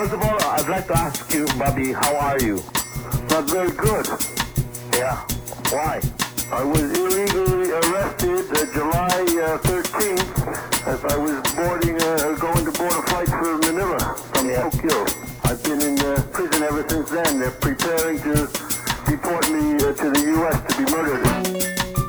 First of all, I'd like to ask you, Bobby, how are you? Not very good. Yeah. Why? I was illegally arrested July 13th as I was going to board a flight for Manila from Tokyo. I've been in prison ever since then. They're preparing to deport me to the U.S. to be murdered.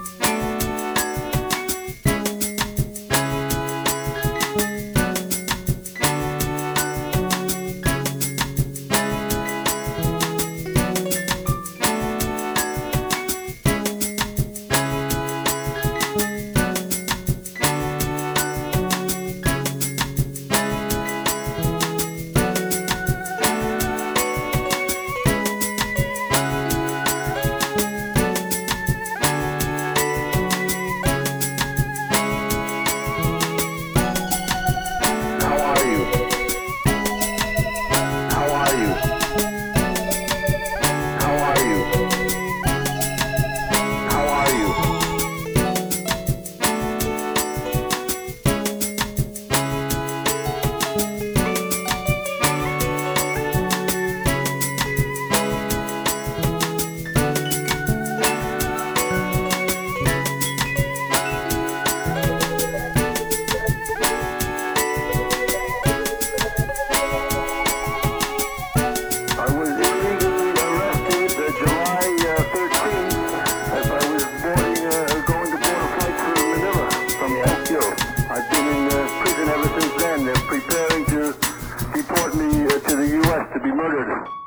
I've been in prison ever since then. They're preparing to deport me to the U.S. to be murdered.